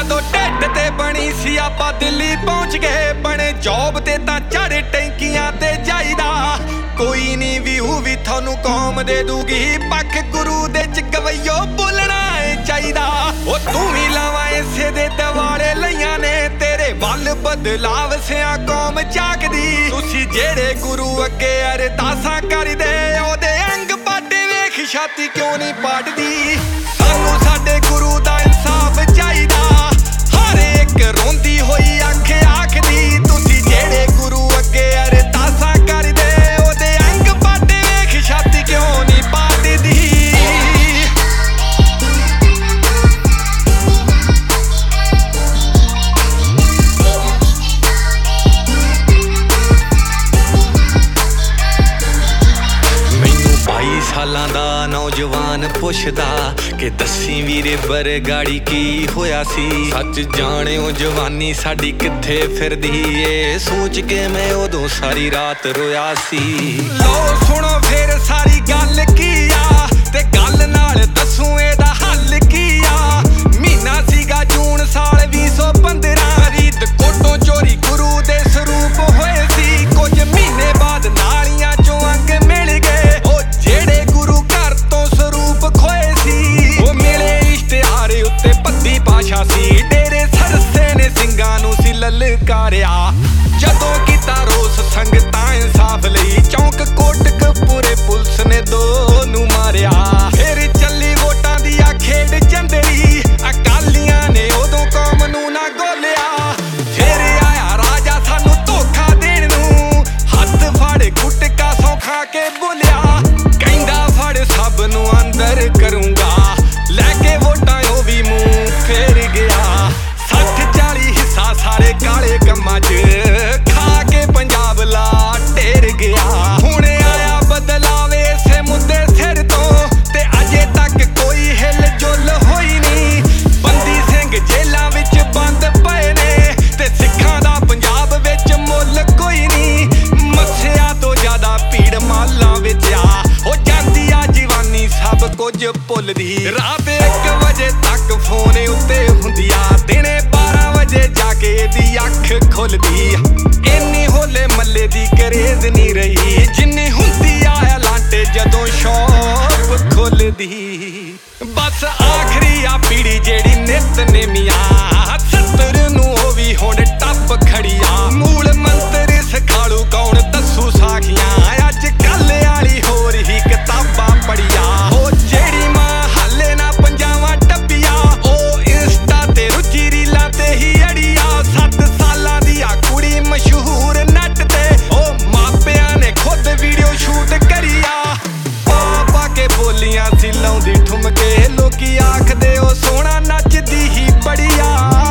जदों ढिड ते बनी सी आपां दिल्ली पहुंच गए बने जॉब ते तां चढ़ टैंकियां ते जाईदा कोई नी व्यू भी थानू कौम दे दूगी पख गुरु दे च गवैयो बोलना चाहिदा ओ तू भी लावा इसे दे दवाले लईयां ने तेरे वल बदलाव सिया कौम झाकदी तुसी जेड़े गुरु अगे अरदासां करदे ओदे अंग पाटे वेख छाती क्यों नहीं पाटदी सानू साडे गुरु दा इंसाफ चाहिदा हर एक रोंदी होई अख आखदी तुसी जेड़े गुरु अगे अरदासां करदे ओदे अंग पाटे वेख छाती क्यों नहीं पाटदी सालां दा नौजवान पुछदा कि दस्सी वीरे बरगाड़ी की होया सी सच जाणिओ जवानी साडी कित्थे फिरदी ए सोच के मैं उदों सारी रात रोया सी लो सुनो फिर सारी गल की आ ते गल नाल दस्सूं एदा हल की आ महीना सीगा जून साल 2015 रीत कोटों चोरी गुरु दे स्वरूप होए सी कुछ महीने बाद नालियां चों अंग मिल गए जेड़े गुरु घर तो स्वरूप खोए सी ओ मिले इश्तिहार उत्ते पद्दी भाषा सी डेरे सरसे ने सिंगां नूं सी ललकारिया जदों कीता रोस संगतां इंसाफ लई चौंक कोटकपूरे पुलिस ने दोनों मारिया फिर चली वोटां दी आ खेड चंदड़ी अकालियां ने उदों कौम नूं ना गोलिया फिर आया राजा सानू धोखा देण नूं हत्थ फड़ गुटका सौ खा के बोलिया सब नू अंदर करूंगा लैके वोटां ओ भी मुंह फेर गया 60-40 हिस्सा सारे काले कम्मां च खा के पंजाब ला ढेर गया हुण आया बदलाव इसे मुद्दे सिर तो ते अजे तक कोई हिल जुल होई नी बंदी सिंह जेलां विच बंद पए ने ते सिखां दा पंजाब विच मुੱਲ कोई नी मस्सिया तो ज्यादा भीड़ मालां विच आ हो जांदी आ जवानी सब कुछ भुलदी रात 1 वजे तक फोन उत्ते हुंदी आ दिने 12 वजे जाके दी अख खुलदी इन्नी होले मल्ले दी करेज नी रही जिन्नी हुंदी आ लांटे जदों शॉप खुलदी बस आखरी आ पीड़ी जेड़ी नित नेमिया 70 नू ओ भी हुण टप खड़िया मूल मंत्र सिखालू कौन दस्सू साखियां अज कल आली होर ही किताबां पढ़िया ओ जेड़ी मां हाले ना पंजावां टप्पिया ओ इंस्टा ते रुचि रीलां ते ही अड़िया 7 सालां दी आ कुड़ी मशहूर नट ते ओ मापियां ने खुद वीडियो शूट करिया पा के बोलियां सी लाउंदी ठुमके लोकी आखदे ओ सोहना नचदी ही बड़िया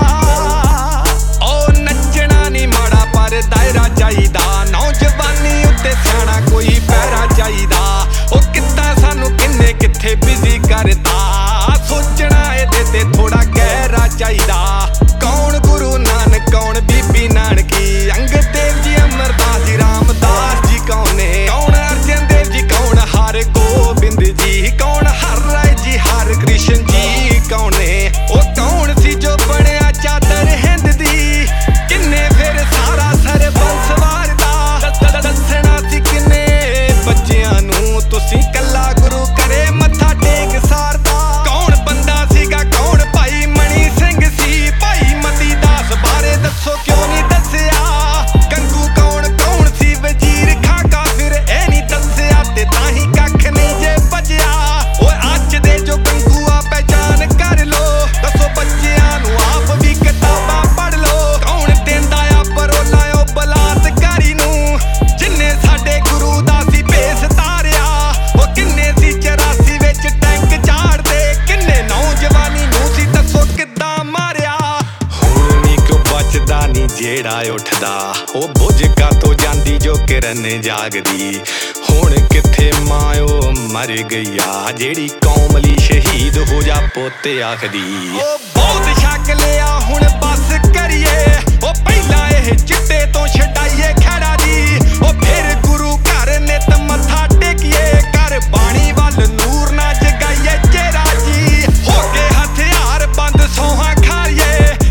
ओ नचना नी माड़ा पर दायरा चाहिदा नौजवानी उत्ते सियाणा कोई पैरा चाहिदा ओ कित्ता सानू किन्ने कित्थे बिजी करदा सोचना एदे ते थोड़ा गहरा चाहिदा कौन गुरु नानक कौन बीबी नानकी अंगद देव जी अमरदास जी रामदास जी कौन ने कौन अर्जन देव जी कौन हर गोबिंद जी कौन हर राय जी हर कृष्ण जी कौन ने ओ कौन सी जो बनिया चादर हिंद दी किन्ने फिर सारा सरबंस वारदा दसना सी किन्ने बच्चियां नूं तुसी कल्ला गुरु करे मत्था टेक सारदा कौन बंदा सीगा कौन भाई मनी सिंह सी भाई मती दास बारे दसो क्यों नहीं दसिया गंगू कौन सी वजीर खाका फिर ए नहीं दसिया ते ताही कख नहीं जे बचिया ओए अज दे जो गंगू आ पहचान कर लो दसो बच्चियां नूं आप भी किताबां पढ़ लो कौन देंदा आ परोला ओ बलात्कारी नूं जिन्ने साडे गुरु दा सी भेस तारिया ओ किन्ने सी 84 विच टैंक चाड़दे किन्ने नौजवानी नूं सी दसो किद्दां मारिया हुण नी क्यों बचदा नी जेड़ा उठदा ओ बुझ का तो जांदी जो किरण जागदी हुण कित्थे मायो मर गईया जेड़ी कौम लई शहीद हो जा पोते आखदी ओ बहुत शक लिया हुण बस करिए ओ पहिला एह चिट्टे तो छडाइए खैड़ा दी ओ फिर गुरु घर नित मत्था टेकिए कर बाणी वल नूर ना जगाइए चेहरा जी हो के हथियार बंद सोहा खाइए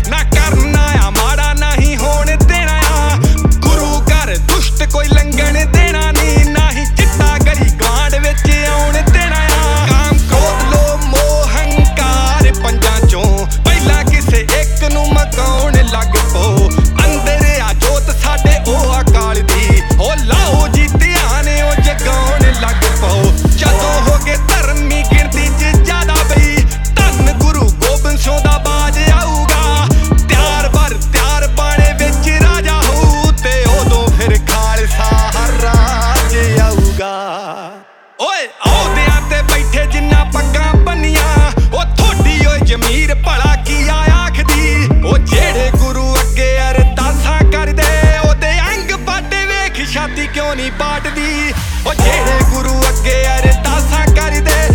ਪਾਓ ਅੰਦਰ ਆ ਜੋਤ ਸਾਡੇ ਉਹ ਅਕਾਲ ਦੀ ਉਹ ਲਾਓ ਜੀ ਧਿਆਨ ਉਹ ਜਗਾਉਣ ਲੱਗ ਪਾਓ ਜਦੋਂ ਹੋ ਗਏ ਧਰਮੀ ਗਿਣਤੀ 'ਚ ਜ਼ਿਆਦਾ ਬਈ ਧੰਨ ਗੁਰੂ ਗੋਬਿੰਦ ਸਿੰਘ ਦਾ ਬਾਜ ਆਊਗਾ ਤਿਆਰ ਬਰ ਤਿਆਰ ਬਾਣੇ ਵਿੱਚ ਰਾਜਾ ਹੋਊ ਤੇ ਉਦੋਂ ਫਿਰ ਖਾਲਸਾ ਹਰ ਰਾਜ ਆਊਗਾ ਓਏ ਅਹੁਦਿਆਂ ਤੇ ਬੈਠੇ ਜਿੰਨਾ ਪੱਗਾਂ ਬੰਨੀਆਂ ਉਹ ਥੋੜੀ ਓਏ ਜ਼ਮੀਰ ਭਲਾ ਕੀ ਆਖਦੀ ਉਹ ਜਿਹੜੇ ਗੁਰੂ ਅੱਗੇ ਅਰਦਾਸਾਂ ਕਰਦੇ ਉਹਦੇ ਅੰਗ ਪਾਟੇ ਵੇਖ ਛਾਤੀ ਕਿਉਂ ਨਹੀਂ ਪਾਟਦੀ ਉਹ ਜਿਹੜੇ ਗੁਰੂ ਅੱਗੇ ਅਰਦਾਸਾਂ ਕਰਦੇ